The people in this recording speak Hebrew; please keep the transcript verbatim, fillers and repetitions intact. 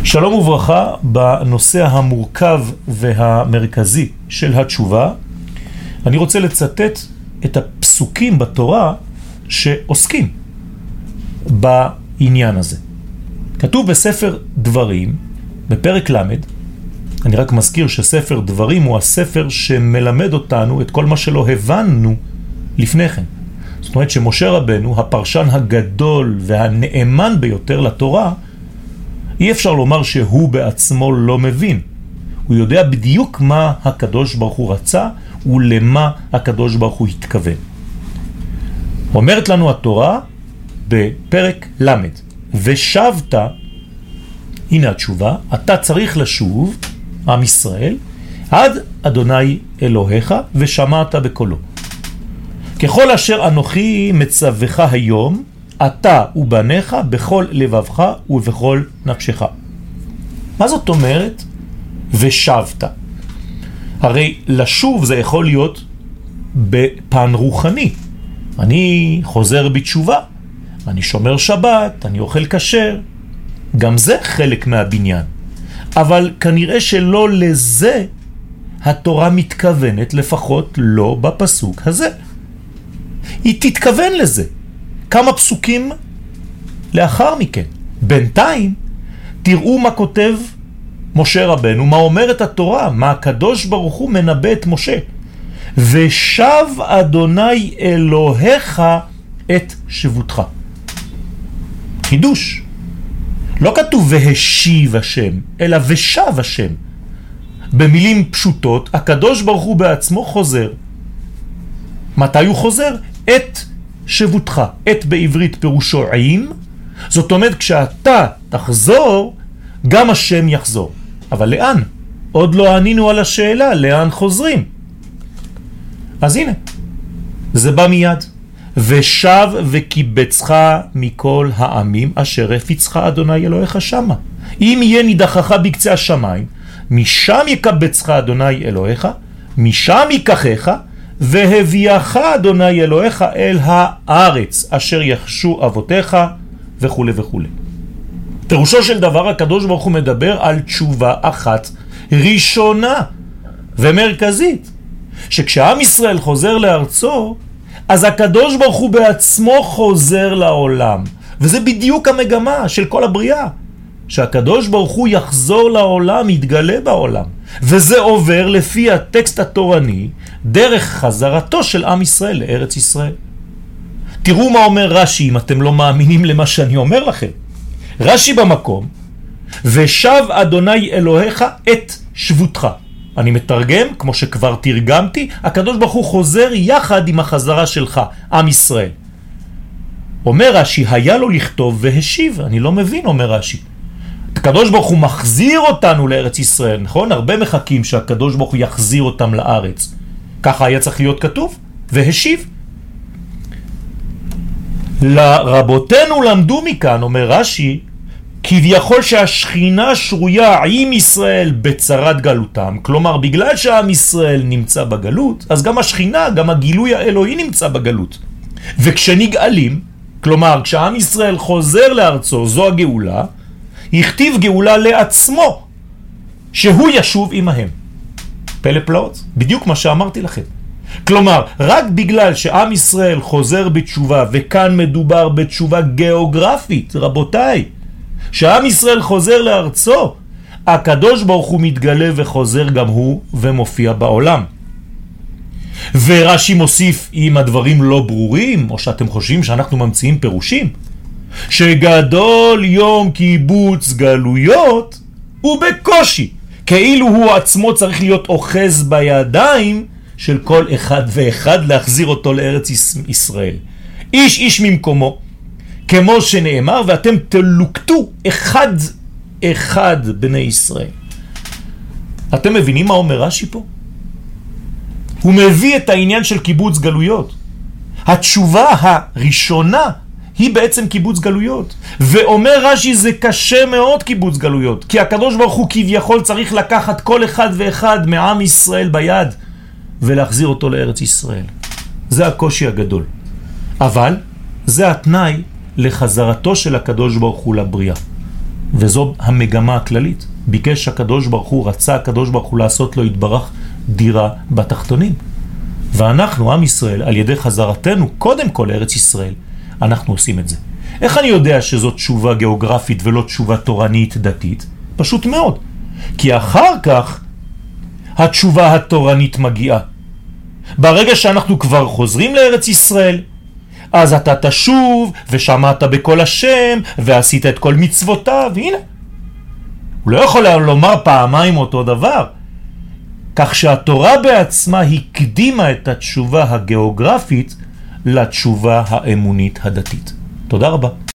שלום וברכה. בנושא המורכב והמרכזי של התשובה אני רוצה לצטט את הפסוקים בתורה שעוסקים בעניין הזה. כתוב בספר דברים בפרק למד, אני רק מזכיר שספר דברים הוא הספר שמלמד אותנו את כל מה שלא הבנו לפני כן. זאת אומרת שמשה רבנו, הפרשן הגדול והנאמן ביותר לתורה, אי אפשר לומר שהוא בעצמו לא מבין. הוא יודע בדיוק מה הקדוש ברוך הוא רצה ולמה הקדוש ברוך הוא התכוון. אומרת לנו התורה בפרק למד, ושבת, הנה התשובה, אתה צריך לשוב, עם ישראל, עד אדוני אלוהיך ושמעת בקולו. ככל אשר אנוכי מצווך היום, אתה ובניך בכל לבבך ובכל נפשך. מה זאת אומרת? ושבת. הרי לשוב זה יכול להיות בפן רוחני. אני חוזר בתשובה, אני שומר שבת, אני אוכל כשר. גם זה חלק מהבניין. אבל כנראה שלא לזה התורה מתכוונת, לפחות לא בפסוק הזה. היא תתכוון לזה. כמה פסוקים לאחר מכן. בינתיים תראו מה כותב משה רבנו, מה אומרת התורה, מה הקדוש ברוך הוא מנבא את משה. ושב אדוני אלוהיך את שבותך. חידוש. לא כתוב והשיב השם, אלא ושב השם. במילים פשוטות, הקדוש ברוך הוא בעצמו חוזר. מתי הוא חוזר? את שבותך. את בעברית פירושו עם, זאת אומרת כשאתה תחזור, גם השם יחזור. אבל לאן? עוד לא ענינו על השאלה, לאן חוזרים? אז הנה, זה בא מיד. ושב וקיבצך מכל העמים אשר הפיצך אדוני אלוהיך שמה. אם יהיה נידחך בקצה השמיים, משם יקבצך אדוני אלוהיך, משם ייקחך, והביאך אדוני אלוהיך אל הארץ אשר יחשו אבותיך וכו' וכו'. פירושו של דבר, הקדוש ברוך הוא מדבר על תשובה אחת ראשונה ומרכזית, שכשעם ישראל חוזר לארצו, אז הקדוש ברוך הוא בעצמו חוזר לעולם. וזה בדיוק המגמה של כל הבריאה, שהקדוש ברוך הוא יחזור לעולם, יתגלה בעולם. וזה עובר לפי הטקסט התורני דרך חזרתו של עם ישראל לארץ ישראל. תראו מה אומר רש"י, אם אתם לא מאמינים למה שאני אומר לכם. רש"י במקום, ושב אדוני אלוהיך את שבותך. אני מתרגם, כמו שכבר תרגמתי, הקדוש ברוך הוא חוזר יחד עם החזרה שלך, עם ישראל. אומר רש"י, היה לו לכתוב והשיב. אני לא מבין, אומר רש"י. הקדוש ברוך הוא מחזיר אותנו לארץ ישראל, נכון? הרבה מחכים שהקדוש ברוך הוא יחזיר אותם לארץ. ככה היה צריך להיות כתוב, והשיב. לרבותינו למדו מכאן, אומר רש"י, כביכול שהשכינה שרויה עם ישראל בצרת גלותם, כלומר בגלל שהעם ישראל נמצא בגלות, אז גם השכינה, גם הגילוי האלוהי נמצא בגלות. וכשנגאלים, כלומר כשעם ישראל חוזר לארצו, זו הגאולה, יכתיב גאולה לעצמו, שהוא ישוב עמהם. פלא פלאות, בדיוק מה שאמרתי לכם. כלומר, רק בגלל שעם ישראל חוזר בתשובה, וכאן מדובר בתשובה גיאוגרפית, רבותיי, שעם ישראל חוזר לארצו, הקדוש ברוך הוא מתגלה וחוזר גם הוא ומופיע בעולם. ורש"י מוסיף, אם הדברים לא ברורים, או שאתם חושבים שאנחנו ממציאים פירושים, שגדול יום קיבוץ גלויות הוא בקושי, כאילו הוא עצמו צריך להיות אוחז בידיים של כל אחד ואחד להחזיר אותו לארץ ישראל. איש איש ממקומו, כמו שנאמר, ואתם תלוקטו אחד אחד בני ישראל. אתם מבינים מה אומר רש"י פה? הוא מביא את העניין של קיבוץ גלויות. התשובה הראשונה היא בעצם קיבוץ גלויות. ואומר רש"י, זה קשה מאוד קיבוץ גלויות, כי הקדוש ברוך הוא כביכול צריך לקחת כל אחד ואחד מעם ישראל ביד ולהחזיר אותו לארץ ישראל. זה הקושי הגדול. אבל זה התנאי לחזרתו של הקדוש ברוך הוא לבריאה. וזו המגמה הכללית. ביקש הקדוש ברוך הוא, רצה הקדוש ברוך הוא לעשות לו יתברך דירה בתחתונים. ואנחנו, עם ישראל, על ידי חזרתנו, קודם כל לארץ ישראל, אנחנו עושים את זה. איך אני יודע שזאת תשובה גיאוגרפית ולא תשובה תורנית דתית? פשוט מאוד. כי אחר כך התשובה התורנית מגיעה. ברגע שאנחנו כבר חוזרים לארץ ישראל, אז אתה תשוב ושמעת בכל השם ועשית את כל מצוותיו, והנה. הוא לא יכול לומר פעמיים אותו דבר. כך שהתורה בעצמה הקדימה את התשובה הגיאוגרפית לתשובה האמונית הדתית. תודה רבה.